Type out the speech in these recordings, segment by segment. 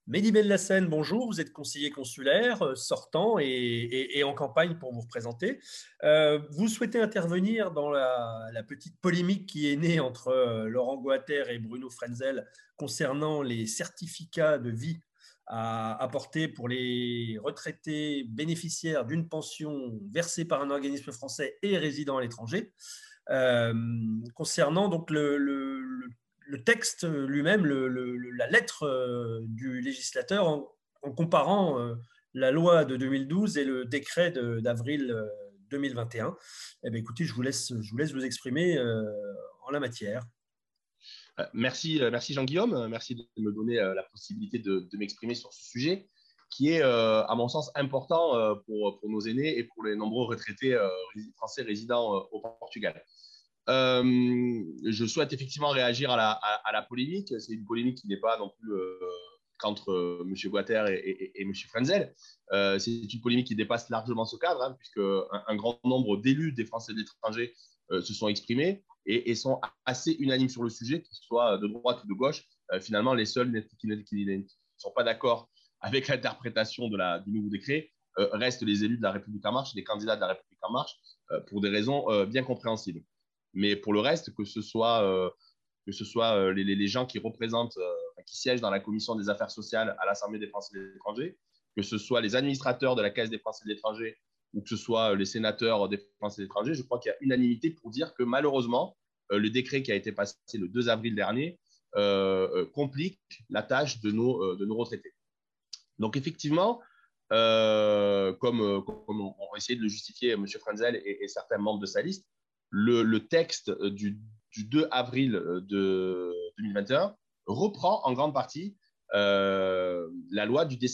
Mehdi Belhassen, bonjour, vous êtes conseiller consulaire sortant et en campagne pour vous représenter. Vous souhaitez intervenir dans la petite polémique qui est née entre Laurent Goater et Bruno Frenzel concernant les certificats de vie à apporter pour les retraités bénéficiaires d'une pension versée par un organisme français et résidant à l'étranger. Euh, Concernant donc le texte lui-même, la lettre du législateur en comparant la loi de 2012 et le décret d'avril 2021. Eh bien, écoutez, je vous laisse vous exprimer en la matière. Merci Jean-Guillaume, merci de me donner la possibilité de m'exprimer sur ce sujet qui est, à mon sens, important pour nos aînés et pour les nombreux retraités français résidant au Portugal. Je souhaite effectivement réagir à la polémique. C'est une polémique qui n'est pas non plus qu'entre M. Guater et M. Frenzel. C'est une polémique qui dépasse largement ce cadre, hein, puisque un grand nombre d'élus des Français de l'étranger se sont exprimés et sont assez unanimes sur le sujet, qu'ils soient de droite ou de gauche. Finalement, les seuls qui ne sont pas d'accord avec l'interprétation du nouveau décret restent les élus de la République en marche, les candidats de la République en marche, pour des raisons bien compréhensibles. Mais pour le reste, que ce soit les gens qui représentent, qui siègent dans la commission des affaires sociales à l'Assemblée des Français de l'étranger, que ce soit les administrateurs de la Caisse des Français de l'étranger ou que ce soit les sénateurs des Français de l'étranger, je crois qu'il y a unanimité pour dire que malheureusement, le décret qui a été passé le 2 avril dernier complique la tâche de nos retraités. Donc effectivement, comme on essayé de le justifier M. Frenzel et certains membres de sa liste, le texte du 2 avril de 2021 reprend en grande partie la loi du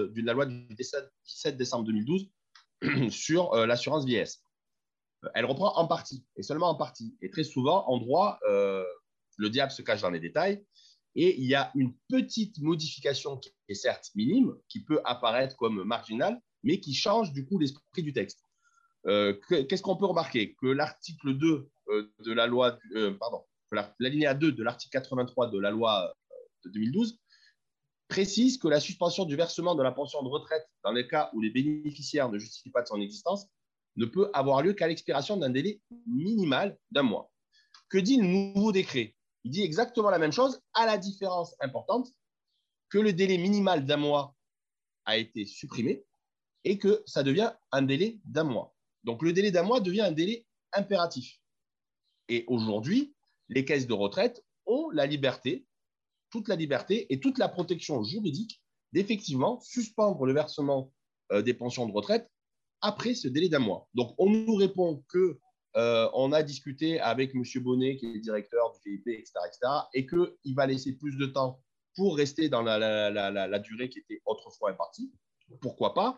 17 décembre 2012 sur l'assurance vieillesse. Elle reprend en partie, et seulement en partie. Et très souvent, en droit, le diable se cache dans les détails, et il y a une petite modification qui est certes minime, qui peut apparaître comme marginale, mais qui change du coup l'esprit du texte. Qu'est-ce qu'on peut remarquer? Que l'article 2 de la loi, pardon, l'alinéa 2 de l'article 83 de la loi de 2012 précise que la suspension du versement de la pension de retraite dans les cas où les bénéficiaires ne justifient pas de son existence ne peut avoir lieu qu'à l'expiration d'un délai minimal d'un mois. Que dit le nouveau décret? Il dit exactement la même chose, à la différence importante que le délai minimal d'un mois a été supprimé et que ça devient un délai d'un mois. Donc le délai d'un mois devient un délai impératif. Et aujourd'hui, les caisses de retraite ont la liberté, toute la liberté et toute la protection juridique d'effectivement suspendre le versement des pensions de retraite après ce délai d'un mois. Donc on nous répond que on a discuté avec M. Bonnet, qui est le directeur du GIP, etc., et qu'il va laisser plus de temps pour rester dans la durée qui était autrefois impartie. Pourquoi pas?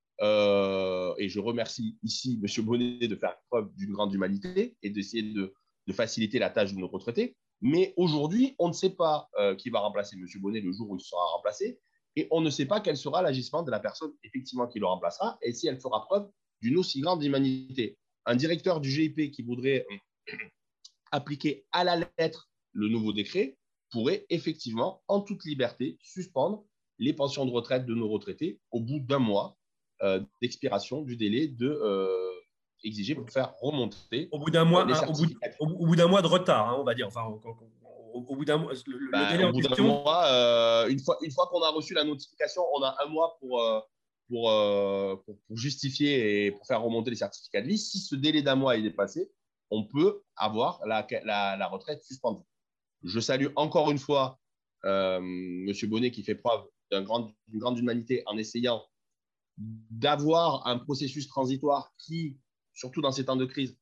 Et je remercie ici M. Bonnet de faire preuve d'une grande humanité et d'essayer de faciliter la tâche de nos retraités. Mais aujourd'hui, on ne sait pas qui va remplacer M. Bonnet le jour où il sera remplacé, et on ne sait pas quel sera l'agissement de la personne effectivement qui le remplacera et si elle fera preuve d'une aussi grande humanité. Un directeur du GIP qui voudrait appliquer à la lettre le nouveau décret pourrait effectivement, en toute liberté, suspendre les pensions de retraite de nos retraités au bout d'un mois d'expiration du délai exigé pour faire remonter Au bout d'un mois, les hein, certificats. au bout d'un mois de retard, hein, on va dire. Enfin, au bout d'un mois, le délai Au en bout d'un question. mois, une fois qu'on a reçu la notification, on a un mois pour justifier et pour faire remonter les certificats de vie. Si ce délai d'un mois est dépassé, on peut avoir la retraite suspendue. Je salue encore une fois M. Bonnet qui fait preuve d'une grande humanité en essayant d'avoir un processus transitoire qui, surtout dans ces temps de crise,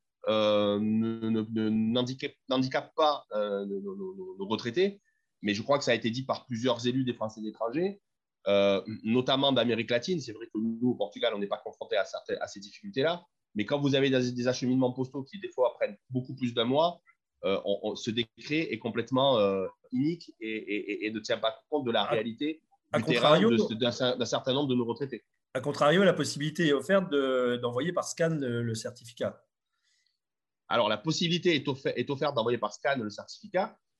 n'handicape pas nos retraités. Mais je crois que ça a été dit par plusieurs élus des Français d'étrangers, notamment d'Amérique latine. C'est vrai que nous, au Portugal, on n'est pas confrontés à ces difficultés-là. Mais quand vous avez des acheminements postaux qui, des fois, prennent beaucoup plus d'un mois, ce décret est complètement inique et ne tient pas compte de la À, réalité à du terrain contrario, d'un certain nombre de nos retraités. à contrario, la possibilité est offerte d'envoyer par scan le certificat. Alors, la possibilité est offerte d'envoyer par scan le certificat,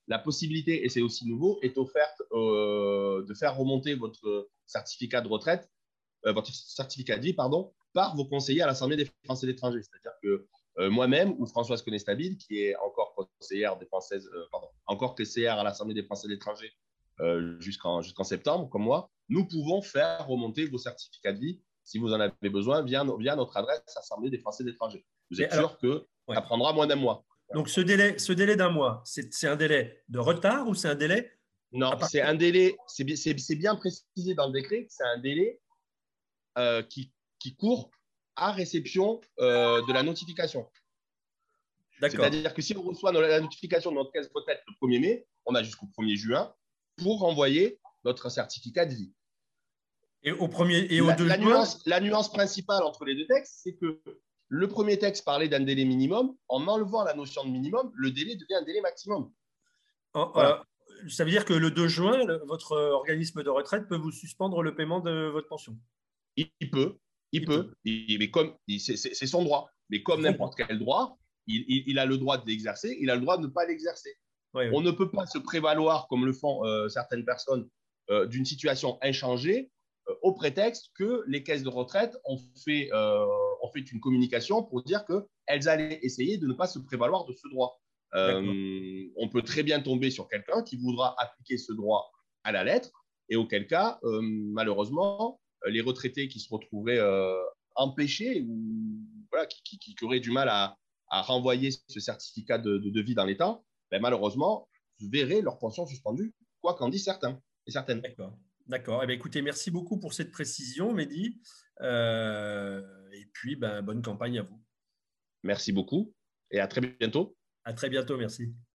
la possibilité, et c'est aussi nouveau, est offerte de faire remonter votre certificat de retraite, votre certificat de vie, pardon, par vos conseillers à l'Assemblée des Français de l'étranger. C'est-à-dire que moi-même ou Françoise Conestabil, qui est encore conseillère des Françaises, encore conseillère à l'Assemblée des Français de l'étranger jusqu'en septembre, comme moi, nous pouvons faire remonter vos certificats de vie si vous en avez besoin via notre adresse Assemblée des Français de l'étranger. Vous Mais êtes alors, sûr que ouais. ça prendra moins d'un mois. Donc, ce délai d'un mois, c'est un délai de retard ou c'est un délai à Non, c'est partir… un délai, c'est bien précisé dans le décret, c'est un délai qui court à réception de la notification. D'accord. C'est-à-dire que si on reçoit la notification de notre caisse retraite le 1er mai, on a jusqu'au 1er juin pour envoyer notre certificat de vie. Et au premier et au La, 2 la, juin, nuance, la nuance principale entre les deux textes, c'est que le premier texte parlait d'un délai minimum. En enlevant la notion de minimum, le délai devient un délai maximum. en- euh, Voilà. ça veut dire que le 2 juin, votre organisme de retraite peut vous suspendre le paiement de votre pension. Il peut, il Il peut. peut, mais comme c'est son droit. Mais Je comme comprends. n'importe quel droit, il a le droit de l'exercer, il a le droit de ne pas l'exercer. Oui, On oui. ne peut pas se prévaloir, comme le font certaines personnes, d'une situation inchangée au prétexte que les caisses de retraite ont fait une communication pour dire qu'elles allaient essayer de ne pas se prévaloir de ce droit. D'accord. On peut très bien tomber sur quelqu'un qui voudra appliquer ce droit à la lettre, et auquel cas, malheureusement, les retraités qui se retrouveraient empêchés ou voilà, qui auraient du mal à renvoyer ce certificat de vie dans l'État, ben, malheureusement, verraient leur pension suspendue, quoi qu'en disent certains et certaines. D'accord. D'accord. Eh bien, écoutez, merci beaucoup pour cette précision, Mehdi. Et puis, ben, bonne campagne à vous. Merci beaucoup et à très bientôt. À très bientôt. Merci.